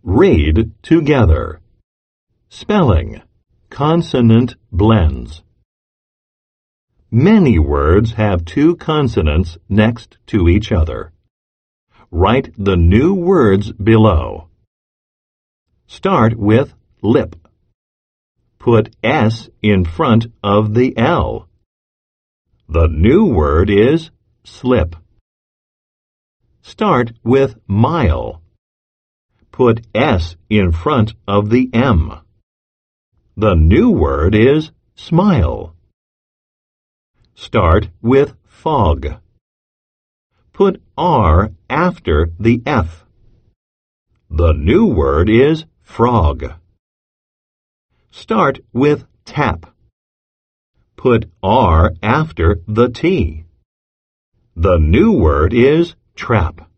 Read together. Spelling. Consonant blends. Many words have two consonants next to each other. Write the new words below. Start with lip. Put S in front of the L. The new word is slip. Start with mile. Put S in front of the M. The new word is smile. Start with fog. Put R after the F. The new word is frog. Start with tap. Put R after the T. The new word is trap.